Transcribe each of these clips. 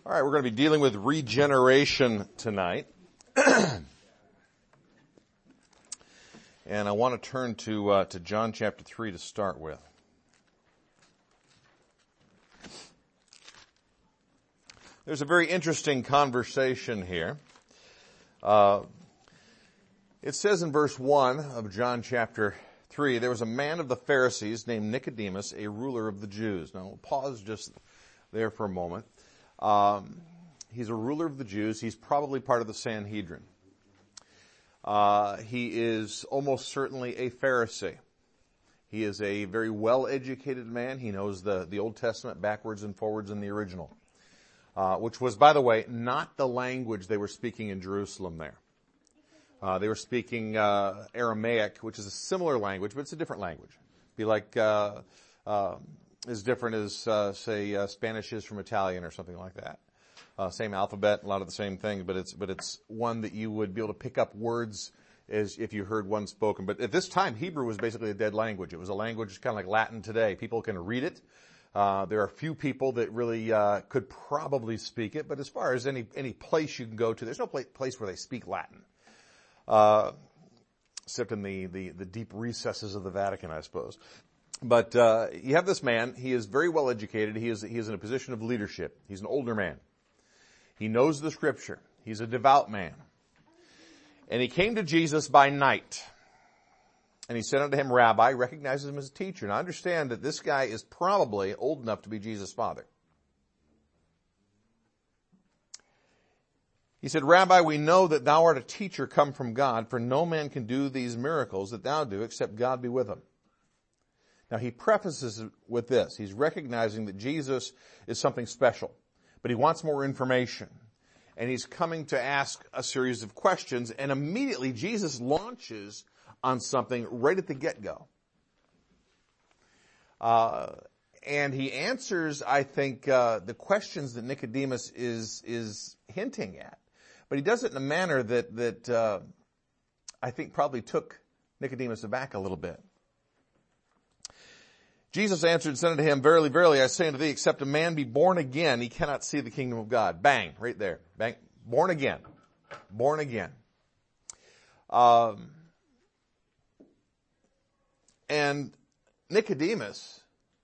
All right, we're going to be dealing with regeneration tonight. And I want to turn to John chapter 3 to start with. There's a very interesting conversation here. It says in verse 1 of John chapter 3, there was a man of the Pharisees named Nicodemus, a ruler of the Jews. Now, we'll pause just there for a moment. He's a ruler of the Jews. He's probably part of the Sanhedrin. He is almost certainly a Pharisee. He is a very well-educated man. He knows the Old Testament backwards and forwards in the original, which was, by the way, not the language they were speaking in Jerusalem there. They were speaking Aramaic, which is a similar language, but it's a different language. It'd be like as different as, say, Spanish is from Italian or something like that. Same alphabet, a lot of the same things, but it's one that you would be able to pick up words as if you heard one spoken. But at this time, Hebrew was basically a dead language. It was a language kind of like Latin today. People can read it. There are a few people that really could probably speak it, but as far as any place you can go to, there's no place where they speak Latin, except in the deep recesses of the Vatican, I suppose. But you have this man. He is very well educated. He is in a position of leadership. He's an older man. He knows the Scripture. He's a devout man. And he came to Jesus by night. And he said unto him, Rabbi, recognizes him as a teacher. Now understand that this guy is probably old enough to be Jesus' father. He said, Rabbi, we know that thou art a teacher come from God, for no man can do these miracles that thou do except God be with him. Now he prefaces it with this. He's recognizing that Jesus is something special, but he wants more information. And he's coming to ask a series of questions, and immediately Jesus launches on something right at the get-go. And he answers, I think, the questions that Nicodemus is hinting at. But he does it in a manner that I think probably took Nicodemus aback a little bit. Jesus answered and said unto him, Verily, verily, I say unto thee, except a man be born again, he cannot see the kingdom of God. Bang, right there. Bang. Born again. Born again. And Nicodemus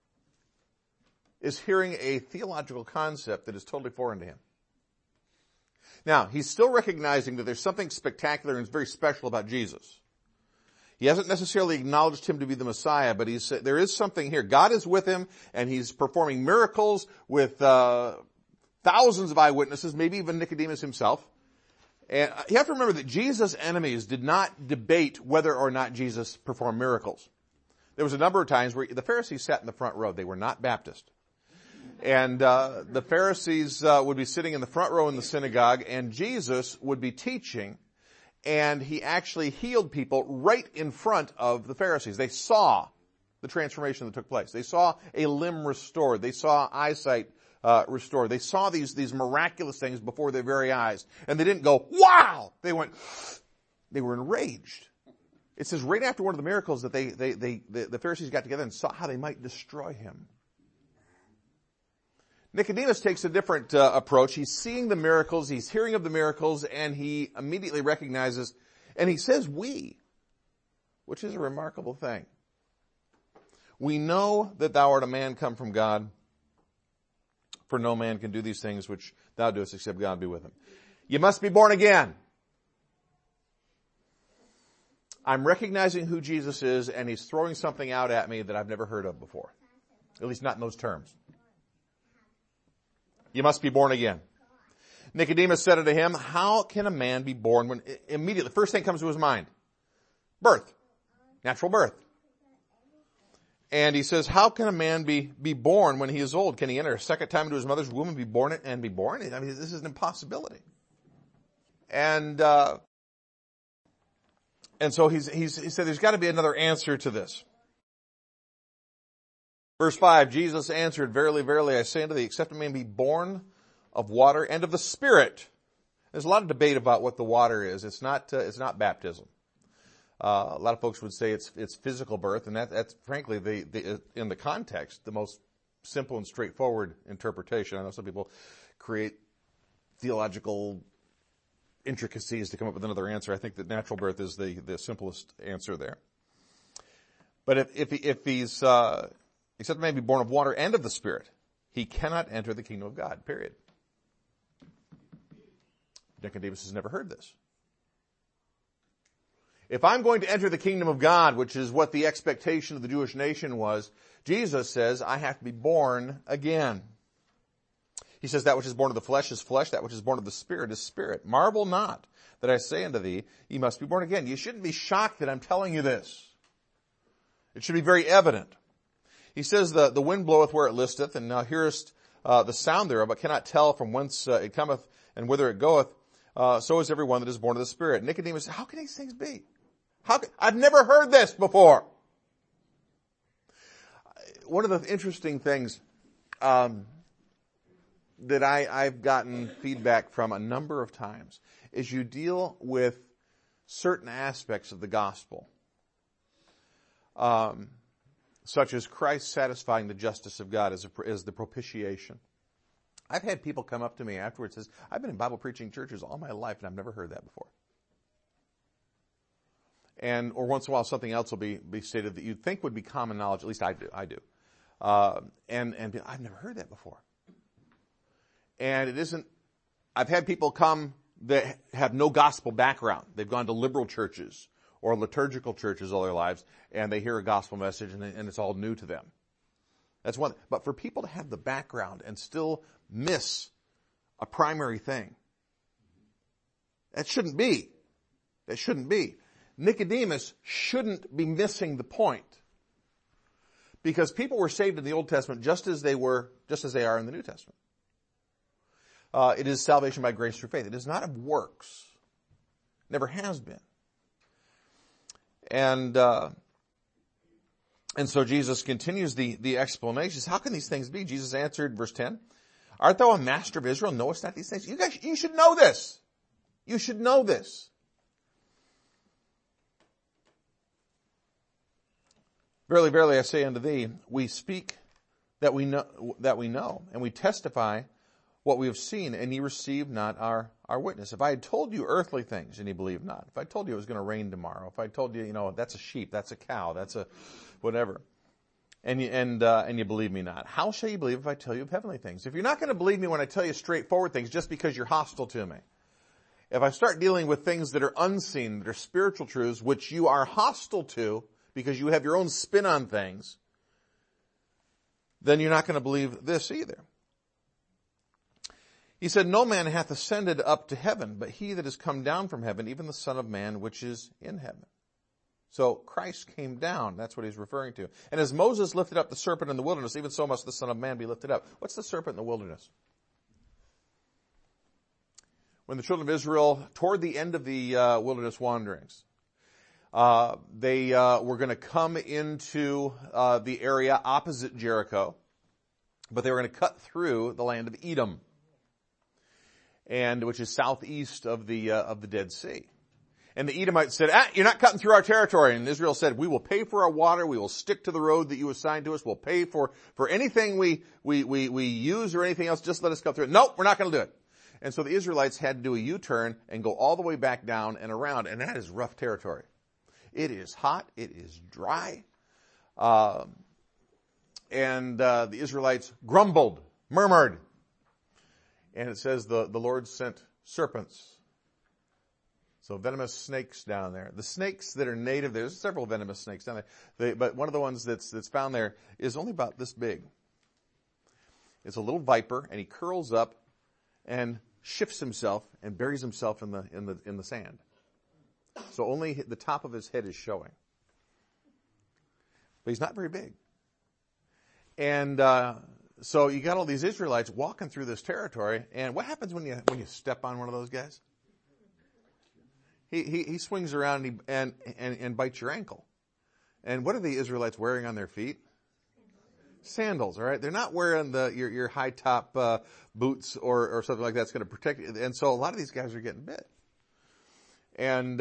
is hearing a theological concept that is totally foreign to him. Now, he's still recognizing that there's something spectacular and very special about Jesus. He hasn't necessarily acknowledged him to be the Messiah, but there is something here. God is with him, and he's performing miracles with thousands of eyewitnesses, maybe even Nicodemus himself. And you have to remember that Jesus' enemies did not debate whether or not Jesus performed miracles. There was a number of times where the Pharisees sat in the front row. They were not Baptist. And the Pharisees would be sitting in the front row in the synagogue, and Jesus would be teaching, and he actually healed people right in front of the Pharisees. They saw the transformation that took place. They saw a limb restored. They saw eyesight restored. They saw these miraculous things before their very eyes. And they didn't go, wow! They were enraged. It says right after one of the miracles that the Pharisees got together and saw how they might destroy him. Nicodemus takes a different approach. He's seeing the miracles, he's hearing of the miracles, and he immediately recognizes, and he says we, which is a remarkable thing. We know that thou art a man come from God, for no man can do these things which thou doest except God be with him. You must be born again. I'm recognizing who Jesus is, and he's throwing something out at me that I've never heard of before. At least not in those terms. You must be born again. Nicodemus said unto him, how can a man be born when immediately, the first thing comes to his mind? Birth. Natural birth. And he says, how can a man be born when he is old? Can he enter a second time into his mother's womb and be born? I mean, this is an impossibility. And so he said there's got to be another answer to this. Verse 5, Jesus answered, Verily, verily, I say unto thee, except a man be born of water and of the Spirit. There's a lot of debate about what the water is. It's not baptism. A lot of folks would say it's physical birth, and that's frankly in the context the most simple and straightforward interpretation. I know some people create theological intricacies to come up with another answer. I think that natural birth is the simplest answer there. But if he's except may be born of water and of the Spirit, he cannot enter the kingdom of God, period. Nicodemus has never heard this. If I'm going to enter the kingdom of God, which is what the expectation of the Jewish nation was, Jesus says, I have to be born again. He says, that which is born of the flesh is flesh, that which is born of the Spirit is spirit. Marvel not that I say unto thee, ye must be born again. You shouldn't be shocked that I'm telling you this. It should be very evident. He says, the wind bloweth where it listeth, and thou hearest the sound thereof, but cannot tell from whence it cometh and whither it goeth. So is every one that is born of the Spirit. Nicodemus said, how can these things be? I've never heard this before. One of the interesting things that I've gotten feedback from a number of times is you deal with certain aspects of the gospel, such as Christ satisfying the justice of God as the propitiation. I've had people come up to me afterwards and says, I've been in Bible preaching churches all my life and I've never heard that before. Or once in a while something else will be stated that you'd think would be common knowledge, at least I do. And I've never heard that before. And it isn't, I've had people come that have no gospel background. They've gone to liberal churches or liturgical churches all their lives, and they hear a gospel message and it's all new to them. That's one. But for people to have the background and still miss a primary thing, that shouldn't be. That shouldn't be. Nicodemus shouldn't be missing the point. Because people were saved in the Old Testament just as they are in the New Testament. It is salvation by grace through faith. It is not of works. Never has been. And so Jesus continues the explanations. How can these things be? Jesus answered, verse 10, art thou a master of Israel, knowest not these things? You should know this. You should know this. Verily, verily, I say unto thee, we speak that we know, and we testify what we have seen, and ye receive not our witness. If I had told you earthly things, and ye believe not. If I told you it was going to rain tomorrow. If I told you, that's a sheep, that's a cow, that's a whatever, and you believe me not. How shall you believe if I tell you of heavenly things? If you're not going to believe me when I tell you straightforward things, just because you're hostile to me. If I start dealing with things that are unseen, that are spiritual truths, which you are hostile to, because you have your own spin on things, then you're not going to believe this either. He said, no man hath ascended up to heaven, but he that is come down from heaven, even the Son of Man, which is in heaven. So Christ came down. That's what he's referring to. And as Moses lifted up the serpent in the wilderness, even so must the Son of Man be lifted up. What's the serpent in the wilderness? When the children of Israel, toward the end of the wilderness wanderings, they were going to come into the area opposite Jericho, but they were going to cut through the land of Edom, and which is southeast of the Dead Sea. And the Edomites said, you're not cutting through our territory. And Israel said, we will pay for our water. We will stick to the road that you assigned to us. We'll pay for anything we use or anything else. Just let us cut through it. Nope, we're not going to do it. And so the Israelites had to do a U-turn and go all the way back down and around. And that is rough territory. It is hot. It is dry. And the Israelites grumbled, murmured. And it says the Lord sent serpents. So venomous snakes down there. The snakes that are native, there's several venomous snakes down there. But one of the ones that's found there is only about this big. It's a little viper, and he curls up and shifts himself and buries himself in the sand. So only the top of his head is showing. But he's not very big. And so you got all these Israelites walking through this territory, and what happens when you step on one of those guys? He swings around and bites your ankle. And what are the Israelites wearing on their feet? Sandals, all right? They're not wearing your high top boots or something like that's going to protect you. And so a lot of these guys are getting bit. And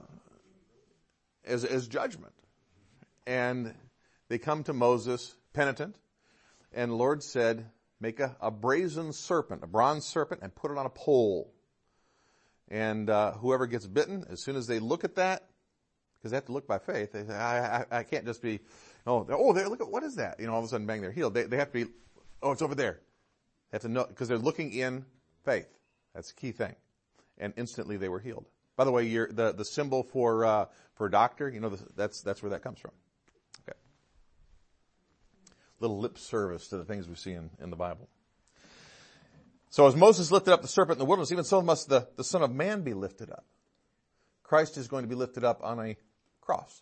as judgment. And they come to Moses penitent, and the Lord said, make a brazen serpent, a bronze serpent, and put it on a pole. And whoever gets bitten, as soon as they look at that, because they have to look by faith, they say, I can't just be, there, look at, what is that? All of a sudden, bang, they're healed. They have to be, it's over there. They have to know, because they're looking in faith. That's the key thing. And instantly they were healed. By the way, the symbol for doctor, that's where that comes from. Okay. Little lip service to the things we see in the Bible. So as Moses lifted up the serpent in the wilderness, even so must the Son of Man be lifted up. Christ is going to be lifted up on a cross.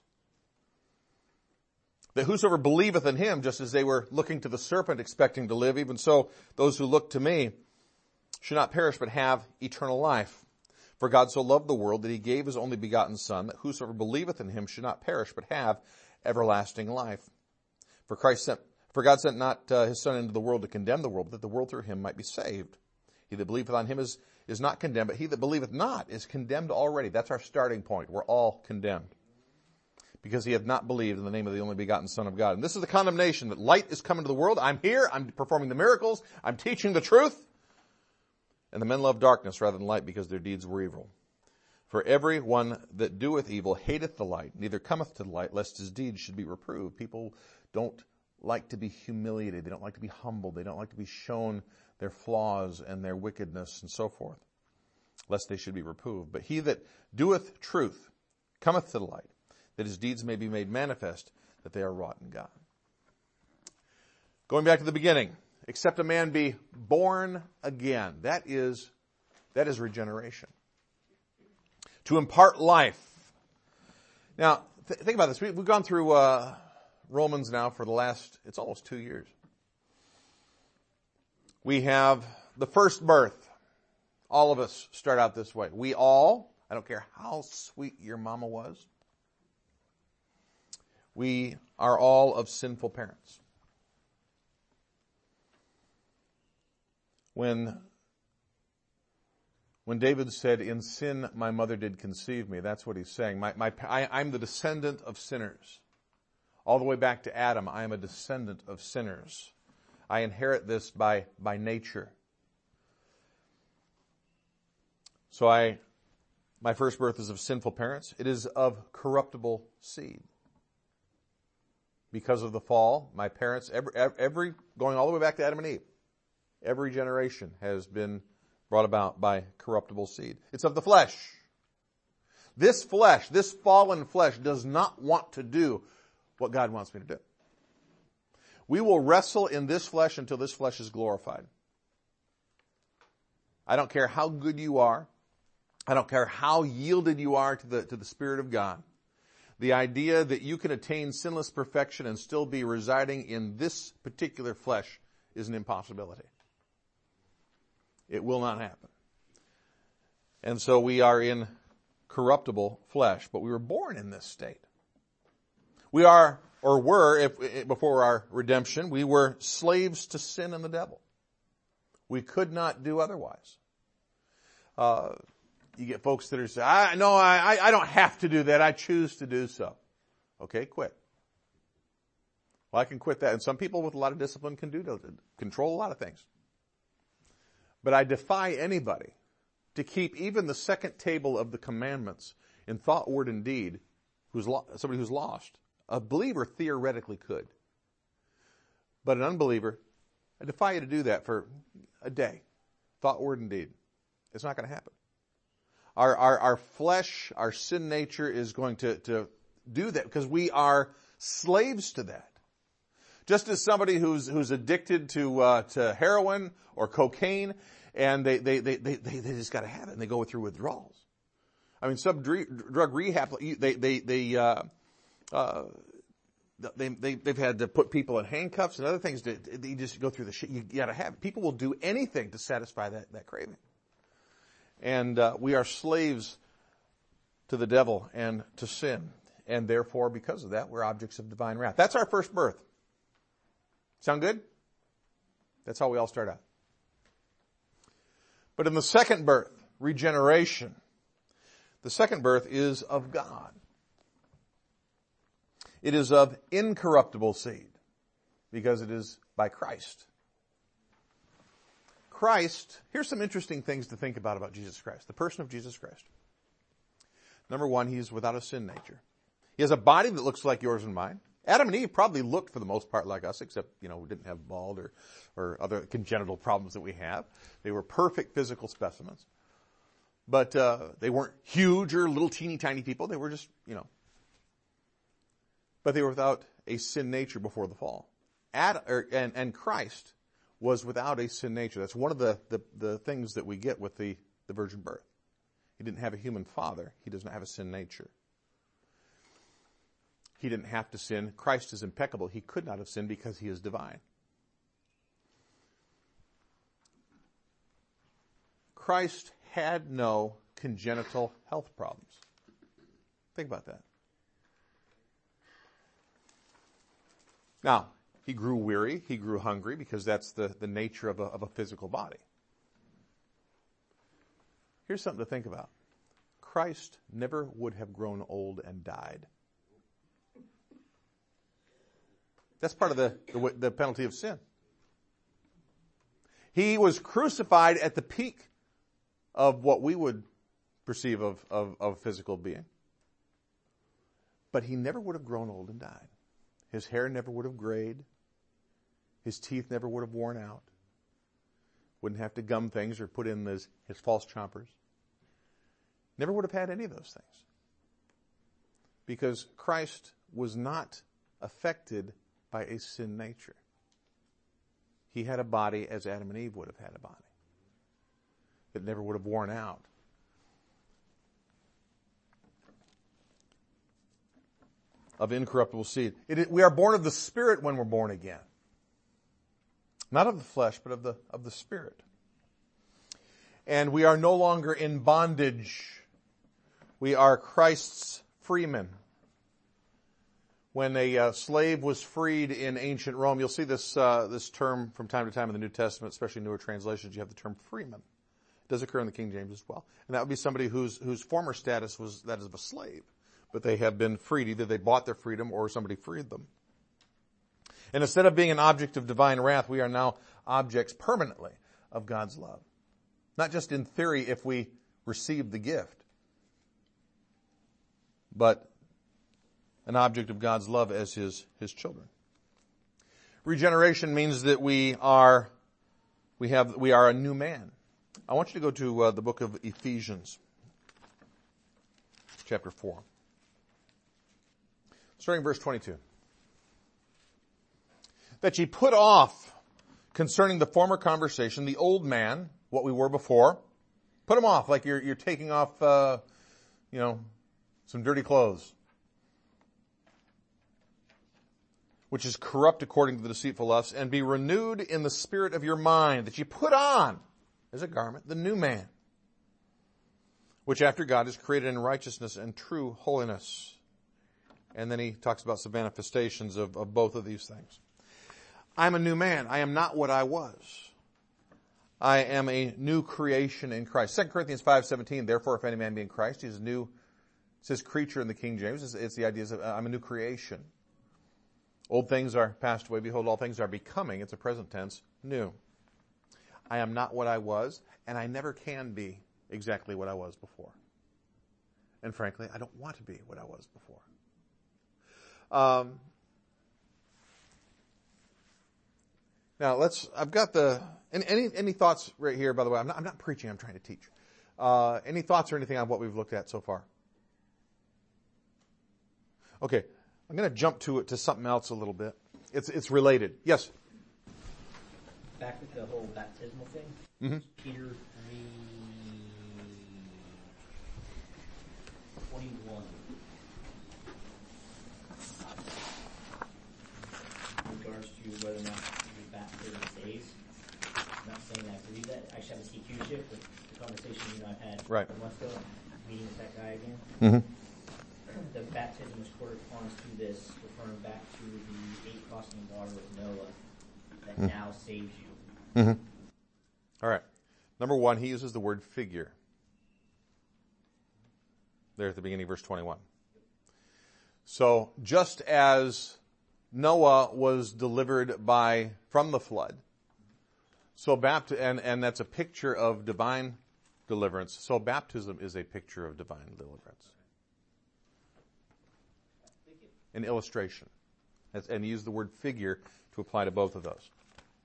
That whosoever believeth in him, just as they were looking to the serpent expecting to live, even so those who look to me should not perish but have eternal life. For God so loved the world that he gave his only begotten Son, that whosoever believeth in him should not perish but have everlasting life. For God sent not his Son into the world to condemn the world, but that the world through him might be saved. He that believeth on him is not condemned, but he that believeth not is condemned already. That's our starting point. We're all condemned. Because he hath not believed in the name of the only begotten Son of God. And this is the condemnation, that light is come into the world. I'm here. I'm performing the miracles. I'm teaching the truth. And the men love darkness rather than light, because their deeds were evil. For every one that doeth evil hateth the light, neither cometh to the light, lest his deeds should be reproved. People don't like to be humiliated. They don't like to be humbled. They don't like to be shown their flaws and their wickedness and so forth, lest they should be reproved. But he that doeth truth cometh to the light, that his deeds may be made manifest, that they are wrought in God. Going back to the beginning, except a man be born again. That is regeneration. To impart life. Now, think about this. We've gone through Romans now for it's almost 2 years. We have the first birth. All of us start out this way. We all, I don't care how sweet your mama was, we are all of sinful parents. When David said, "In sin my mother did conceive me," that's what he's saying. I'm the descendant of sinners. All the way back to Adam, I am a descendant of sinners. I inherit this by nature. So my first birth is of sinful parents. It is of corruptible seed. Because of the fall, my parents, every going all the way back to Adam and Eve, every generation has been brought about by corruptible seed. It's of the flesh. This flesh, this fallen flesh, does not want to do what God wants me to do. We will wrestle in this flesh until this flesh is glorified. I don't care how good you are. I don't care how yielded you are to the Spirit of God. The idea that you can attain sinless perfection and still be residing in this particular flesh is an impossibility. It will not happen. And so we are in corruptible flesh, but we were born in this state. We are, or were, before our redemption, we were slaves to sin and the devil. We could not do otherwise. You get folks that are saying, I don't have to do that. I choose to do so. Okay, quit. Well, I can quit that. And some people with a lot of discipline can control a lot of things. But I defy anybody to keep even the second table of the commandments in thought, word, and deed, somebody who's lost. A believer theoretically could. But an unbeliever, I defy you to do that for a day. Thought, word, and deed. It's not going to happen. Our flesh, our sin nature is going to do that because we are slaves to that. Just as somebody who's addicted to heroin or cocaine, and they just got to have it, and they go through withdrawals. I mean, some drug rehab, they've had to put people in handcuffs and other things. They just go through the shit. You got to have it. People will do anything to satisfy that craving. And we are slaves to the devil and to sin. And therefore, because of that, we're objects of divine wrath. That's our first birth. Sound good? That's how we all start out. But in the second birth, regeneration, the second birth is of God. It is of incorruptible seed, because it is by Christ. Christ, here's some interesting things to think about Jesus Christ, the person of Jesus Christ. Number one, he's without a sin nature. He has a body that looks like yours and mine. Adam and Eve probably looked for the most part like us, except, we didn't have bald or other congenital problems that we have. They were perfect physical specimens. But they weren't huge or little teeny tiny people. They were just, But they were without a sin nature before the fall. And Christ was without a sin nature. That's one of the things that we get with the virgin birth. He didn't have a human father. He does not have a sin nature. He didn't have to sin. Christ is impeccable. He could not have sinned because he is divine. Christ had no congenital health problems. Think about that. Now, he grew weary, he grew hungry, because that's the nature of a physical body. Here's something to think about. Christ never would have grown old and died. That's part of the penalty of sin. He was crucified at the peak of what we would perceive of physical being. But he never would have grown old and died. His hair never would have grayed. His teeth never would have worn out. Wouldn't have to gum things or put in his false chompers. Never would have had any of those things. Because Christ was not affected by a sin nature. He had a body as Adam and Eve would have had a body. That never would have worn out. Of incorruptible seed. We are born of the Spirit when we're born again. Not of the flesh, but of the Spirit. And we are no longer in bondage. We are Christ's freemen. When a slave was freed in ancient Rome, you'll see this term from time to time in the New Testament, especially newer translations. You have the term freeman. It does occur in the King James as well. And that would be somebody whose former status was that of a slave. But they have been freed. Either they bought their freedom or somebody freed them. And instead of being an object of divine wrath, we are now objects permanently of God's love. Not just in theory if we receive the gift, but an object of God's love as his children. Regeneration means that we are a new man. I want you to go to the book of Ephesians, chapter 4. Starting verse 22. That ye put off concerning the former conversation, the old man, what we were before. Put them off like you're taking off, some dirty clothes. Which is corrupt according to the deceitful lusts, and be renewed in the spirit of your mind, that ye put on as a garment the new man, which after God is created in righteousness and true holiness. And then he talks about some manifestations of both of these things. I'm a new man. I am not what I was. I am a new creation in Christ. 2 Corinthians 5:17, therefore if any man be in Christ, he is a new, it says creature in the King James. It's the idea of I'm a new creation. Old things are passed away. Behold, all things are becoming, it's a present tense, new. I am not what I was, and I never can be exactly what I was before. And frankly, I don't want to be what I was before. Now I've got any thoughts right here, by the way, I'm not preaching, I'm trying to teach. Any thoughts or anything on what we've looked at so far? Okay, I'm going to jump to something else a little bit. It's related. Yes? Back with the whole baptismal thing. Mm-hmm. Peter 3:21. In regards to whether or not your baptism saves. I'm not saying I believe that. I actually have a CQ shift with the conversation I've had a month ago, meeting with that guy again. Mm-hmm. The baptism is corresponds to this, referring back to the 8 crossing of water with Noah that now saves you. Mm-hmm. All right. Number one, he uses the word figure. There at the beginning of verse 21. So just as Noah was delivered from the flood, And that's a picture of divine deliverance. So baptism is a picture of divine deliverance. An illustration. And use the word figure to apply to both of those.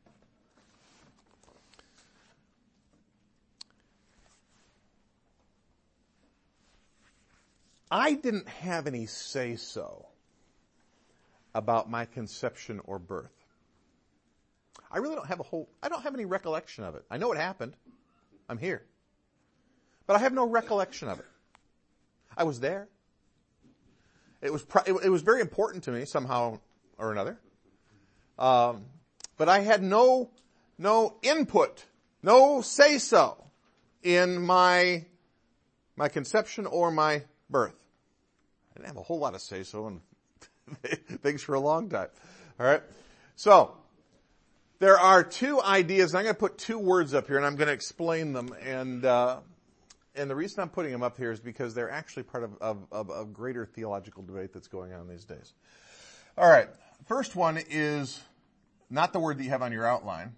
I didn't have any say-so about my conception or birth. I really don't have any recollection of it. I know it happened. I'm here. But I have no recollection of it. I was there. It was very important to me somehow or another. But I had no input, no say-so in my conception or my birth. I didn't have a whole lot of say-so in things for a long time. All right. So, there are two ideas, and I'm going to put two words up here, and I'm going to explain them. And the reason I'm putting them up here is because they're actually part of a greater theological debate that's going on these days. All right. First one is not the word that you have on your outline.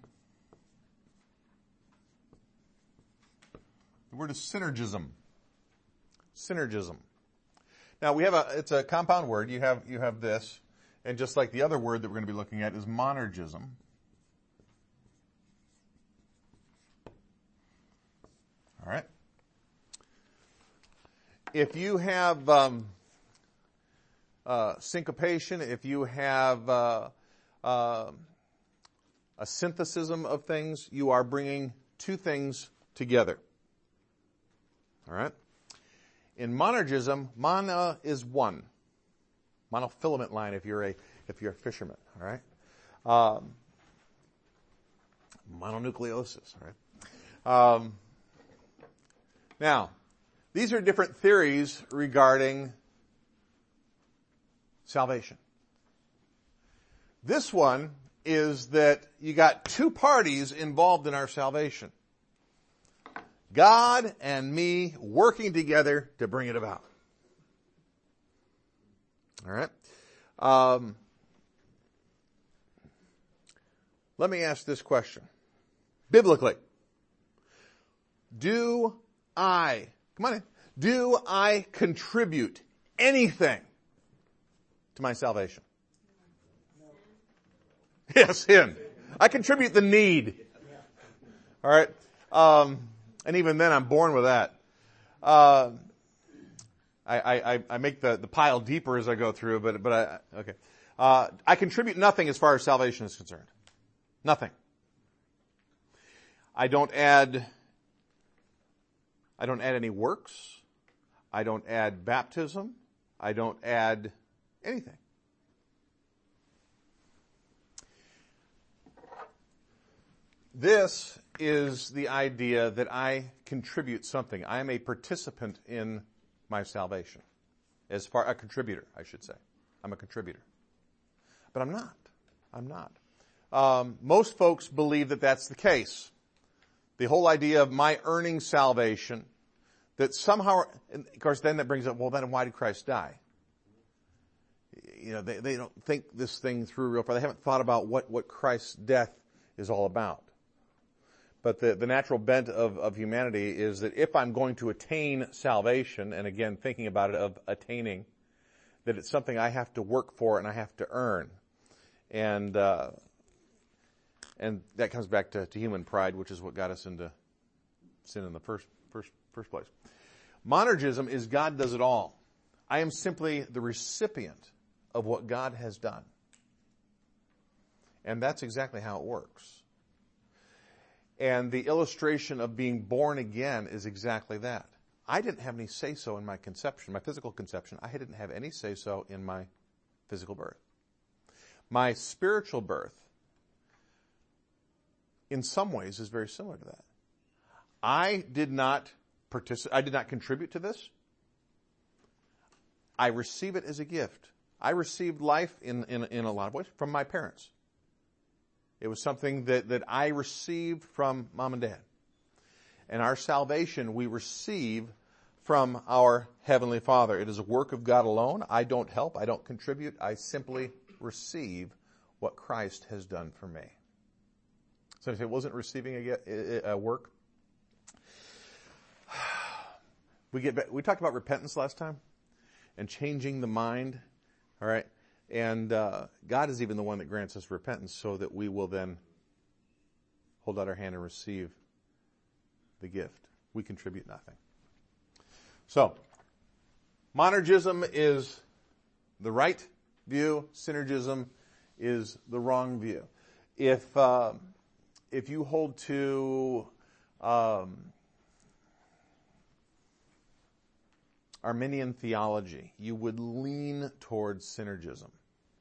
The word is synergism. Synergism. Now it's a compound word. You have this, and just like the other word that we're going to be looking at is monergism. All right. If you have syncopation, if you have a synthesism of things, you are bringing two things together. All right. In monergism, mana is one. Monofilament line if you're a fisherman. All right. Mononucleosis. All right. Now, these are different theories regarding salvation. This one is that you got two parties involved in our salvation. God and me working together to bring it about. All right. Let me ask this question. Biblically, do I contribute anything to my salvation? Yes, sin. I contribute the need. All right. And even then I'm born with that. I make the pile deeper as I go through, but okay. I contribute nothing as far as salvation is concerned. Nothing. I don't add any works. I don't add baptism. I don't add anything. This is the idea that I contribute something. I am a participant in my salvation. A contributor, I should say. I'm a contributor. But I'm not. Most folks believe that that's the case. The whole idea of my earning salvation, that somehow, and of course then that brings up, well then why did Christ die? You know, they don't think this thing through real far. They haven't thought about what Christ's death is all about. But the natural bent of humanity is that if I'm going to attain salvation, and again, thinking about it of attaining, that it's something I have to work for and I have to earn. And that comes back to human pride, which is what got us into sin in the first place. Monergism is God does it all. I am simply the recipient of what God has done. And that's exactly how it works. And the illustration of being born again is exactly that. I didn't have any say-so in my conception, my physical conception. I didn't have any say-so in my physical birth. My spiritual birth, in some ways, is very similar to that. I did not contribute to this. I receive it as a gift. I received life in a lot of ways from my parents. It was something that I received from mom and dad. And our salvation we receive from our Heavenly Father. It is a work of God alone. I don't help. I don't contribute. I simply receive what Christ has done for me. Somebody say, wasn't receiving a work? We talked about repentance last time and changing the mind. All right. And God is even the one that grants us repentance so that we will then hold out our hand and receive the gift. We contribute nothing. So, monergism is the right view. Synergism is the wrong view. If you hold to Arminian theology, you would lean towards synergism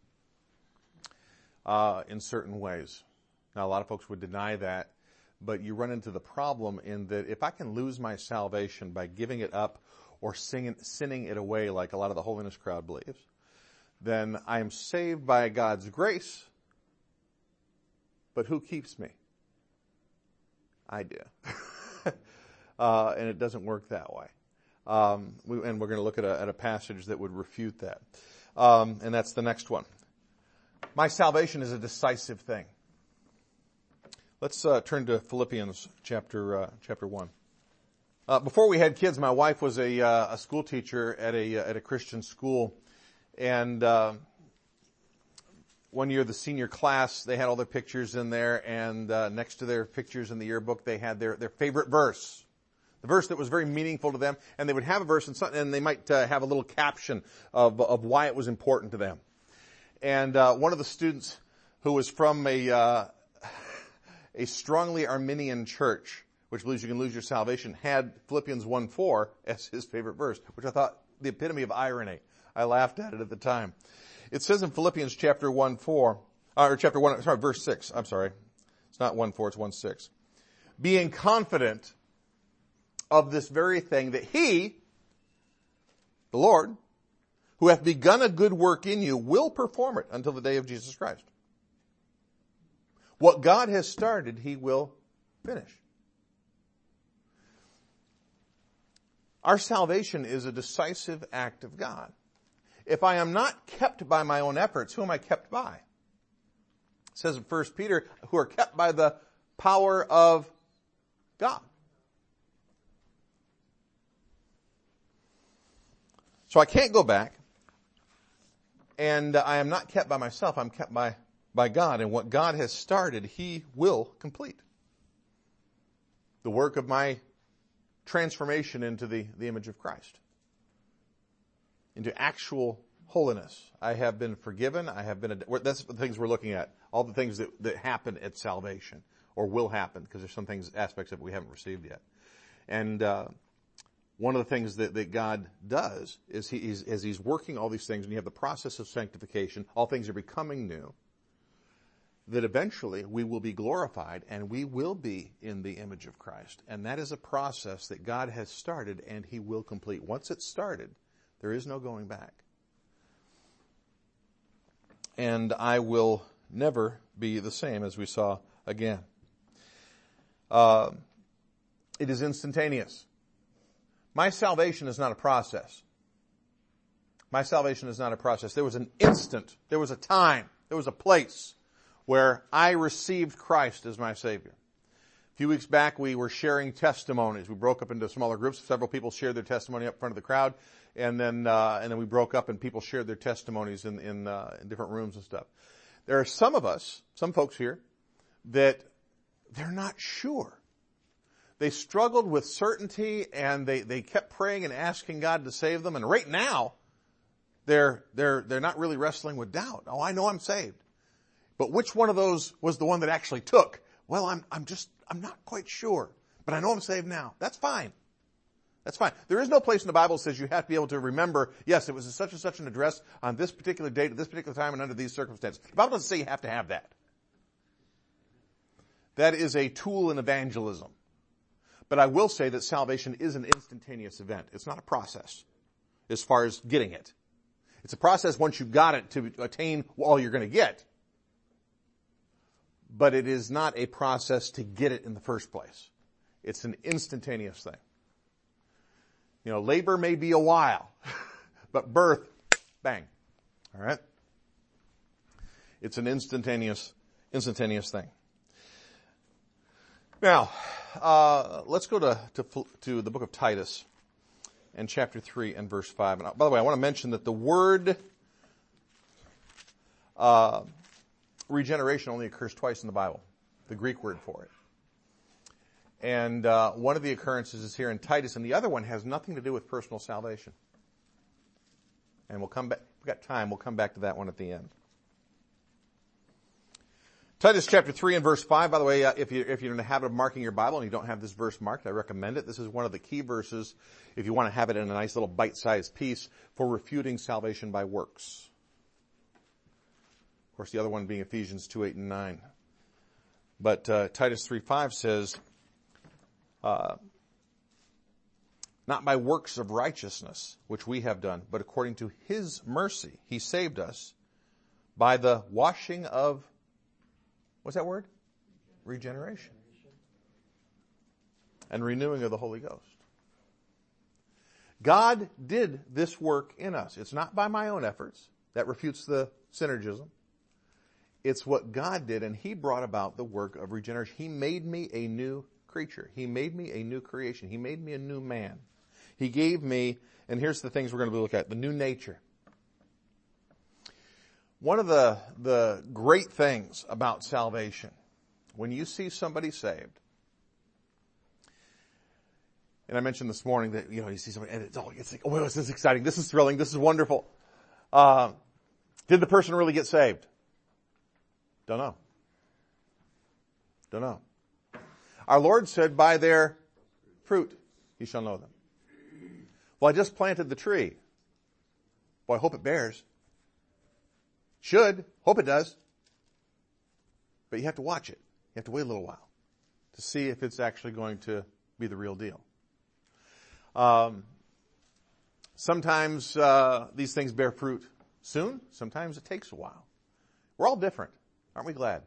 in certain ways. Now, a lot of folks would deny that, but you run into the problem in that if I can lose my salvation by giving it up or sinning it away like a lot of the holiness crowd believes, then I am saved by God's grace, but who keeps me? I do. And it doesn't work that way. And we're going to look at a passage that would refute that. And that's the next one. My salvation is a decisive thing. Let's turn to Philippians chapter 1. Before we had kids, my wife was a school teacher at a Christian school, and one year the senior class, they had all their pictures in there, and next to their pictures in the yearbook, they had their favorite verse. The verse that was very meaningful to them, and they would have a verse and they might have a little caption of why it was important to them. And one of the students who was from a strongly Arminian church, which believes you can lose your salvation, had Philippians 1:4 as his favorite verse, which I thought the epitome of irony. I laughed at it at the time. It says in Philippians chapter 1:4, verse 6, I'm sorry. It's not 1:4, it's 1:6. Being confident of this very thing, that he, the Lord, who hath begun a good work in you, will perform it until the day of Jesus Christ. What God has started, he will finish. Our salvation is a decisive act of God. If I am not kept by my own efforts, who am I kept by? It says in 1 Peter, who are kept by the power of God. So I can't go back, and I am not kept by myself, I'm kept by God, and what God has started, he will complete. The work of my transformation into the image of Christ, into actual holiness. I have been forgiven, that's the things we're looking at, all the things that happen at salvation, or will happen, because there's some aspects of it we haven't received yet. And one of the things that God does is as he's working all these things, and you have the process of sanctification, all things are becoming new, that eventually we will be glorified and we will be in the image of Christ. And that is a process that God has started and he will complete. Once it's started, there is no going back. And I will never be the same, as we saw again. It is instantaneous. My salvation is not a process. My salvation is not a process. There was an instant, there was a time, there was a place where I received Christ as my Savior. A few weeks back, we were sharing testimonies. We broke up into smaller groups. Several people shared their testimony up front of the crowd, and then we broke up, and people shared their testimonies in different rooms and stuff. There are some folks here, that they're not sure. They struggled with certainty, and they kept praying and asking God to save them. And right now, they're not really wrestling with doubt. Oh, I know I'm saved. But which one of those was the one that actually took? Well, I'm not quite sure, but I know I'm saved now. That's fine. That's fine. There is no place in the Bible that says you have to be able to remember, yes, it was such and such an address on this particular date at this particular time and under these circumstances. The Bible doesn't say you have to have that. That is a tool in evangelism. But I will say that salvation is an instantaneous event. It's not a process as far as getting it. It's a process once you've got it to attain all you're going to get. But it is not a process to get it in the first place. It's an instantaneous thing. You know, labor may be a while, but birth, bang. All right? It's an instantaneous thing. Now, let's go to the book of Titus and chapter 3 and verse 5. And by the way, I want to mention that the word regeneration only occurs twice in the Bible, the Greek word for it. And one of the occurrences is here in Titus, and the other one has nothing to do with personal salvation. And we'll come back, we've got time, we'll come back to that one at the end. Titus chapter 3 and verse 5, by the way, if you're in the habit of marking your Bible and you don't have this verse marked, I recommend it. This is one of the key verses if you want to have it in a nice little bite-sized piece for refuting salvation by works. Of course, the other one being Ephesians 2, 8, and 9. But Titus 3:5 says, not by works of righteousness, which we have done, but according to his mercy, he saved us by the washing of, what's that word? Regeneration. And renewing of the Holy Ghost. God did this work in us. It's not by my own efforts. That refutes the synergism. It's what God did, and he brought about the work of regeneration. He made me a new creature. He made me a new creation. He made me a new man. He gave me, and here's the things we're going to look at, the new nature. One of the great things about salvation, when you see somebody saved, and I mentioned this morning that, you see somebody, and it's like, oh, this is exciting, this is thrilling, this is wonderful. Did the person really get saved? Don't know. Our Lord said, by their fruit you shall know them. Well, I just planted the tree. Well, I hope it bears. Should. Hope it does. But you have to watch it. You have to wait a little while to see if it's actually going to be the real deal. Sometimes these things bear fruit soon. Sometimes it takes a while. We're all different. Aren't we glad?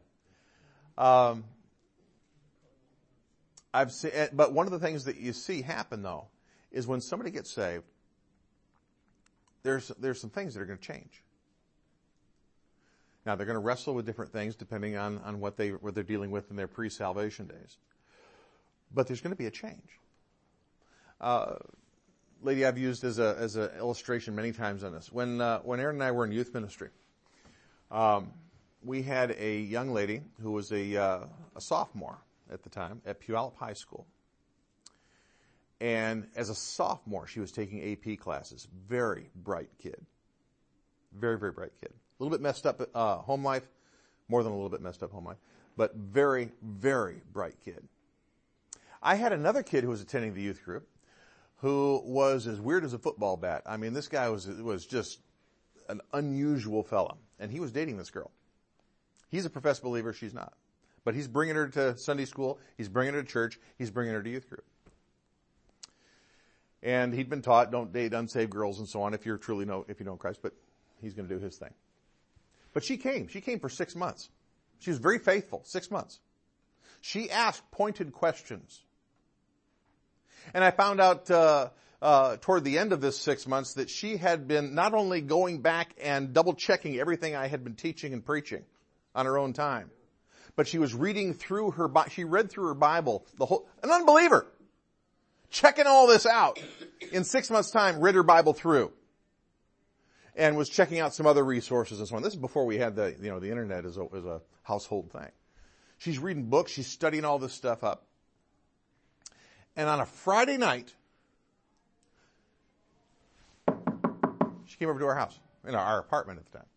I've seen, but one of the things that you see happen though is when somebody gets saved, there's some things that are going to change. Now they're going to wrestle with different things depending on what they're dealing with in their pre-salvation days. But there's going to be a change. Lady I've used as an illustration many times on this. When Aaron and I were in youth ministry, we had a young lady who was a sophomore at the time at Puyallup High School. And as a sophomore, she was taking AP classes. Very bright kid. Very, very bright kid. A little bit messed up home life. More than a little bit messed up home life. But very, very bright kid. I had another kid who was attending the youth group who was as weird as a football bat. I mean, this guy was just an unusual fella. And he was dating this girl. He's a professed believer. She's not. But he's bringing her to Sunday school. He's bringing her to church. He's bringing her to youth group. And he'd been taught, don't date unsaved girls and so on if you know Christ, but he's going to do his thing. But she came. She came for 6 months. She was very faithful, 6 months. She asked pointed questions. And I found out toward the end of this 6 months that she had been not only going back and double checking everything I had been teaching and preaching on her own time, but she was reading through she read through her Bible, an unbeliever, checking all this out. In 6 months' time, read her Bible through. And was checking out some other resources and so on. This is before we had the internet as a household thing. She's reading books, she's studying all this stuff up. And on a Friday night, she came over to our house, in our apartment at the time.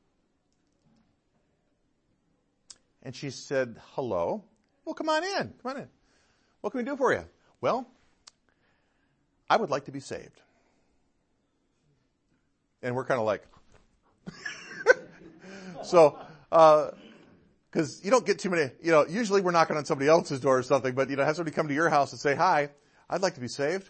And she said, hello. Well, come on in. What can we do for you? Well, I would like to be saved. And we're kind of like, so, cause you don't get too many, usually we're knocking on somebody else's door or something, but, have somebody come to your house and say, hi, I'd like to be saved,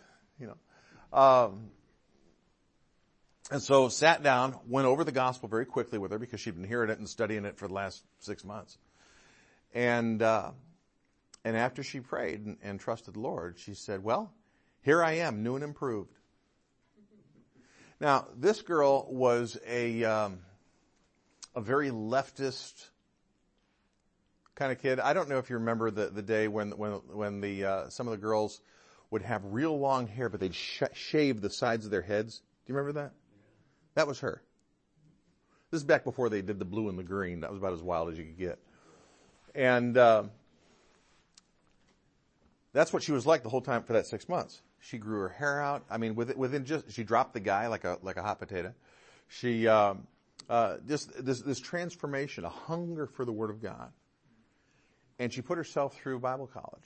and so sat down, went over the gospel very quickly with her because she'd been hearing it and studying it for the last 6 months. And after she prayed and trusted the Lord, she said, well, here I am, new and improved. Now, this girl was a very leftist kind of kid. I don't know if you remember the day when some of the girls would have real long hair, but they'd shave the sides of their heads. Do you remember that? That was her. This is back before they did the blue and the green. That was about as wild as you could get. And that's what she was like the whole time for that 6 months. She grew her hair out. I mean, she dropped the guy like a hot potato. She just this transformation, a hunger for the Word of God, and she put herself through Bible college.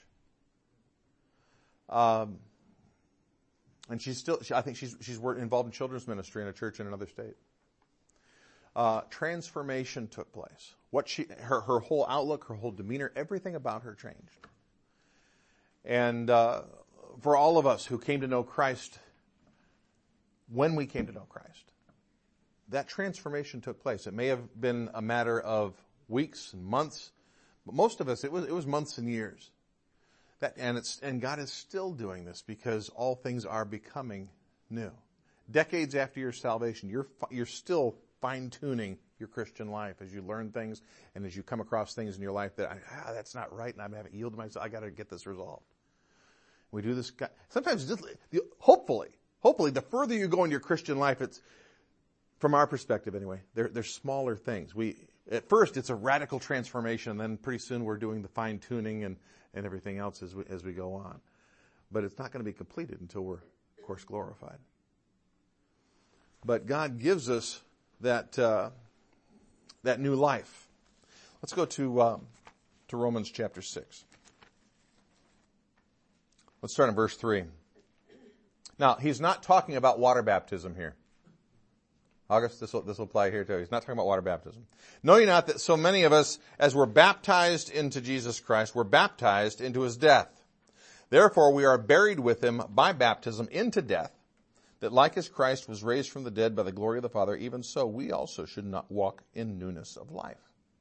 And I think she's involved in children's ministry in a church in another state. Transformation took place. Her whole outlook, her whole demeanor, everything about her changed. And for all of us who came to know Christ, when we came to know Christ, that transformation took place. It may have been a matter of weeks and months, but most of us, it was months and years. And God is still doing this because all things are becoming new. Decades after your salvation, you're still fine-tuning your Christian life as you learn things and as you come across things in your life that that's not right and I haven't yielded myself. I got to get this resolved. We do this. Sometimes, hopefully, the further you go in your Christian life, it's from our perspective anyway. They're smaller things. At first it's a radical transformation, and then pretty soon we're doing the fine-tuning and everything else as we go on. But it's not going to be completed until we're, of course, glorified. But God gives us that new life. Let's go to Romans chapter 6. Let's start in verse 3. Now, he's not talking about water baptism here. August, this will apply here too. He's not talking about water baptism. Know ye not that so many of us, as were baptized into Jesus Christ, were baptized into his death? Therefore we are buried with him by baptism into death, that like as Christ was raised from the dead by the glory of the Father, even so we also should not walk in newness of life.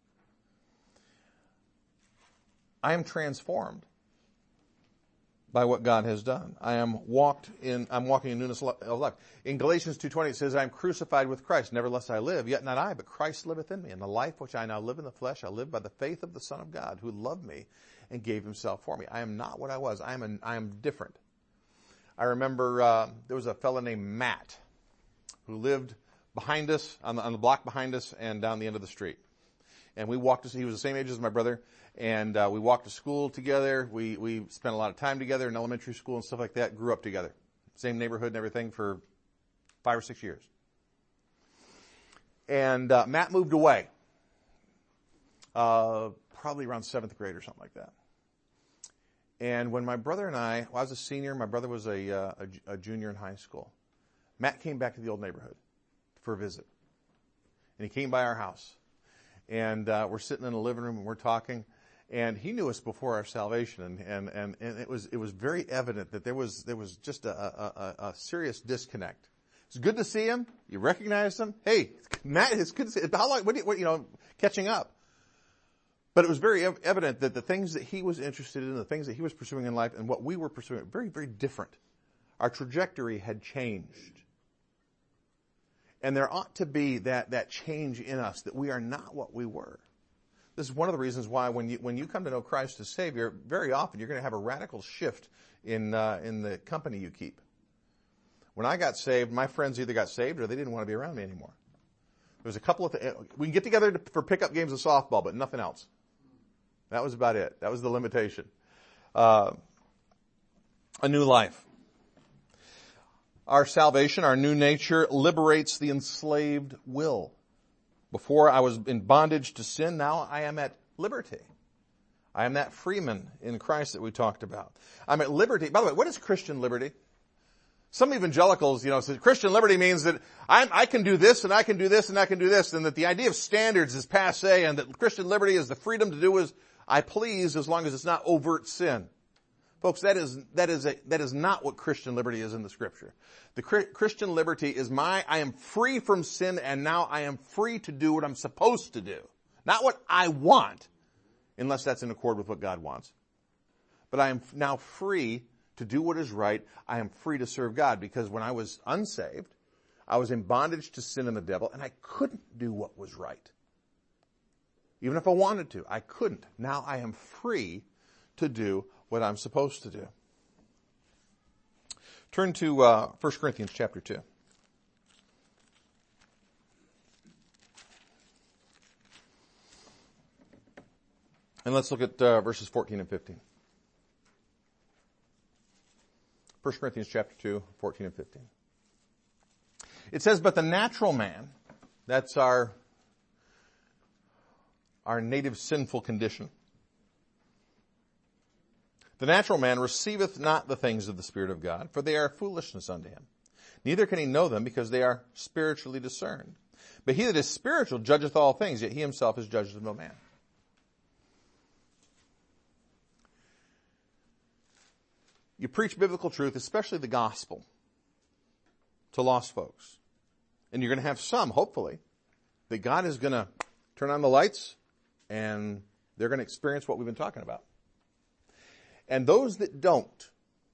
I am transformed by what God has done. I'm walking in newness of life. In Galatians 2:20 it says, I am crucified with Christ. Nevertheless I live, yet not I, but Christ liveth in me. And the life which I now live in the flesh, I live by the faith of the Son of God, who loved me and gave himself for me. I am not what I was. I am different. I remember there was a fellow named Matt who lived behind us, on the block behind us and down the end of the street. And he was the same age as my brother. And we walked to school together. We spent a lot of time together in elementary school and stuff like that. Grew up together. Same neighborhood and everything for 5 or 6 years. And Matt moved away. Probably around 7th grade or something like that. And when my brother and I was a senior, my brother was a junior in high school. Matt came back to the old neighborhood for a visit. And he came by our house. And we're sitting in the living room and we're talking. And he knew us before our salvation, and it was very evident that there was just a serious disconnect. It's good to see him. You recognize him. Hey, Matt, it's good to see. How long? Catching up. But it was very evident that the things that he was interested in, the things that he was pursuing in life, and what we were pursuing, very, very different. Our trajectory had changed, and there ought to be that change in us, that we are not what we were. This is one of the reasons why when you come to know Christ as Savior, very often you're going to have a radical shift in the company you keep. When I got saved, my friends either got saved or they didn't want to be around me anymore. There was a couple of we can get together for pickup games of softball, but nothing else. That was about it. That was the limitation. A new life. Our salvation, our new nature, liberates the enslaved will. Before I was in bondage to sin, now I am at liberty. I am that freeman in Christ that we talked about. I'm at liberty. By the way, what is Christian liberty? Some evangelicals, say Christian liberty means that I can do this and I can do this and I can do this, and that the idea of standards is passé, and that Christian liberty is the freedom to do as I please as long as it's not overt sin. Folks, that is not what Christian liberty is in the Scripture. The Christian liberty is I am free from sin, and now I am free to do what I'm supposed to do. Not what I want, unless that's in accord with what God wants. But I am now free to do what is right. I am free to serve God, because when I was unsaved, I was in bondage to sin and the devil, and I couldn't do what was right. Even if I wanted to, I couldn't. Now I am free to do what I'm supposed to do. Turn to 1 Corinthians chapter 2. And let's look at verses 14 and 15. 1 Corinthians chapter 2, 14 and 15. It says, but the natural man, that's our native sinful condition. The natural man receiveth not the things of the Spirit of God, for they are foolishness unto him. Neither can he know them, because they are spiritually discerned. But he that is spiritual judgeth all things, yet he himself is judged of no man. You preach biblical truth, especially the gospel, to lost folks. And you're going to have some, hopefully, that God is going to turn on the lights and they're going to experience what we've been talking about. And those that don't,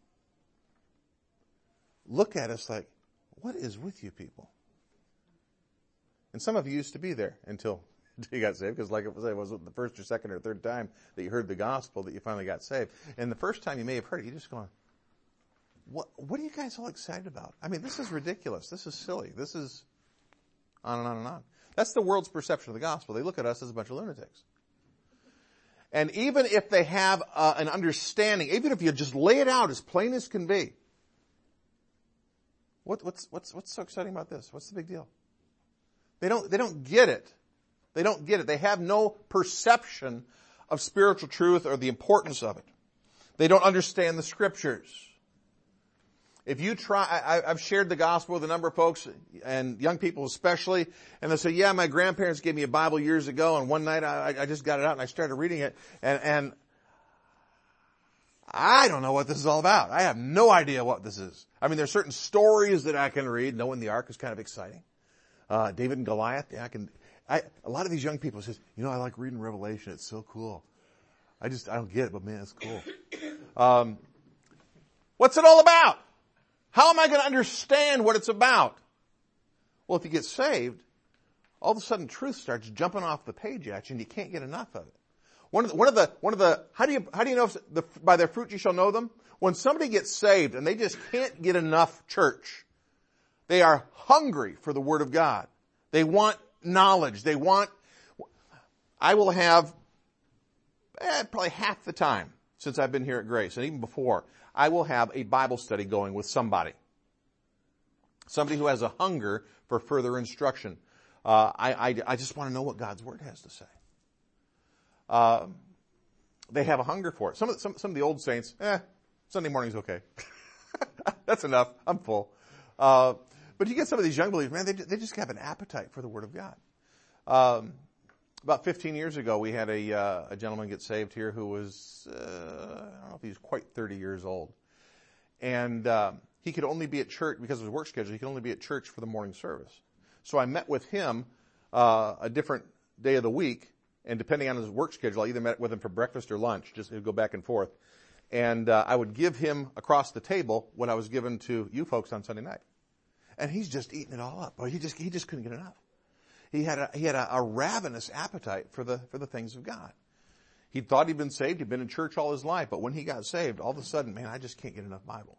look at us like, what is with you people? And some of you used to be there until you got saved, because like it was the first or second or third time that you heard the gospel that you finally got saved. And the first time you may have heard it, you're just going, what are you guys all excited about? I mean, this is ridiculous. This is silly. This is on and on and on. That's the world's perception of the gospel. They look at us as a bunch of lunatics. And even if they have an understanding, even if you just lay it out as plain as can be, what's so exciting about this? What's the big deal? They don't get it. They don't get it. They have no perception of spiritual truth or the importance of it. They don't understand the scriptures. If you try, I've shared the gospel with a number of folks, and young people especially, and they say, yeah, my grandparents gave me a Bible years ago, and one night I just got it out and I started reading it, and I don't know what this is all about. I have no idea what this is. I mean, there's certain stories that I can read. Noah and the Ark is kind of exciting. David and Goliath, yeah, a lot of these young people says, I like reading Revelation. It's so cool. I don't get it, but man, it's cool. What's it all about? How am I going to understand what it's about? Well, if you get saved, all of a sudden truth starts jumping off the page at you, and you can't get enough of it. One of the how do you know by their fruit you shall know them? When somebody gets saved and they just can't get enough church, they are hungry for the Word of God. They want knowledge. I will have probably half the time since I've been here at Grace, and even before, I will have a Bible study going with somebody. Somebody who has a hunger for further instruction. I just want to know what God's Word has to say. They have a hunger for it. Some of the old saints, Sunday morning's okay. That's enough. I'm full. But you get some of these young believers, man, they just have an appetite for the Word of God. About 15 years ago, we had a gentleman get saved here who was, I don't know if he was quite 30 years old. And he could only be at church, because of his work schedule, he could only be at church for the morning service. So I met with him a different day of the week, and depending on his work schedule, I either met with him for breakfast or lunch, just to go back and forth. And I would give him across the table what I was given to you folks on Sunday night. And he's just eating it all up. Or he just couldn't get enough. He had a ravenous appetite for the things of God. He thought he'd been saved. He'd been in church all his life. But when he got saved, all of a sudden, man, I just can't get enough Bible.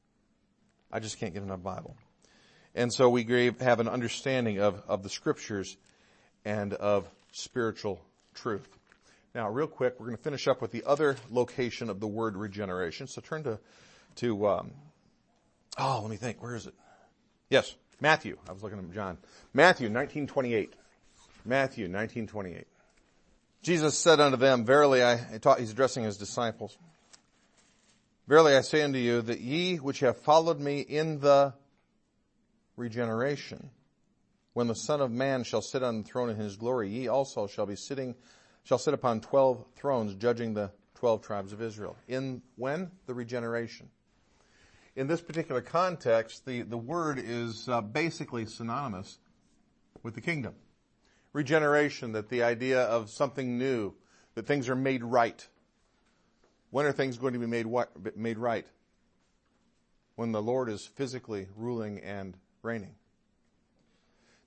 I just can't get enough Bible. And so we have an understanding of the scriptures and of spiritual truth. Now, real quick, we're going to finish up with the other location of the word regeneration. So turn to let me think. Where is it? Yes, Matthew. I was looking at John. Matthew 19:28. Matthew 19:28. Jesus said unto them, verily he's addressing his disciples. Verily I say unto you that ye which have followed me in the regeneration, when the Son of Man shall sit on the throne in his glory, ye also shall sit upon 12 thrones, judging the 12 tribes of Israel. When? The regeneration. In this particular context, the word is basically synonymous with the kingdom. Regeneration, that the idea of something new, that things are made right. When are things going to be made right? When the Lord is physically ruling and reigning.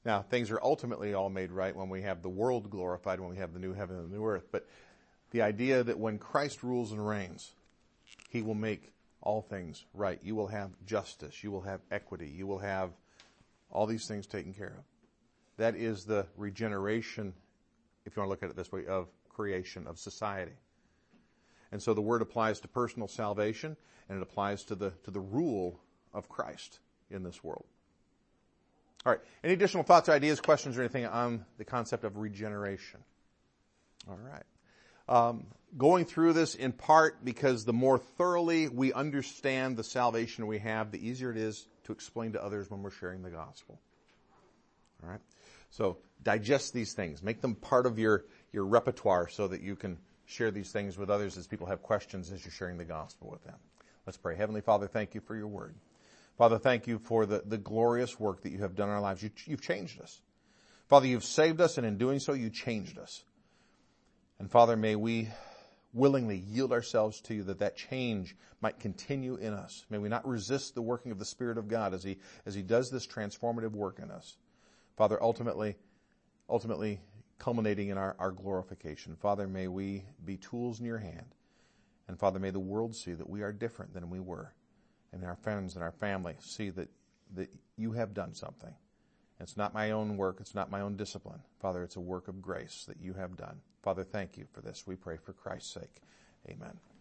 Now, things are ultimately all made right when we have the world glorified, when we have the new heaven and the new earth. But the idea that when Christ rules and reigns, he will make all things right. You will have justice. You will have equity. You will have all these things taken care of. That is the regeneration, if you want to look at it this way, of creation, of society. And so the word applies to personal salvation, and it applies to the rule of Christ in this world. All right. Any additional thoughts, ideas, questions, or anything on the concept of regeneration? All right. Going through this in part because the more thoroughly we understand the salvation we have, the easier it is to explain to others when we're sharing the gospel. All right. So digest these things. Make them part of your repertoire so that you can share these things with others as people have questions as you're sharing the gospel with them. Let's pray. Heavenly Father, thank you for your word. Father, thank you for the glorious work that you have done in our lives. You've changed us. Father, you've saved us, and in doing so, you changed us. And Father, may we willingly yield ourselves to you that change might continue in us. May we not resist the working of the Spirit of God as he does this transformative work in us. Father, ultimately culminating in our glorification. Father, may we be tools in your hand. And Father, may the world see that we are different than we were. And our friends and our family see that you have done something. It's not my own work. It's not my own discipline. Father, it's a work of grace that you have done. Father, thank you for this. We pray for Christ's sake. Amen.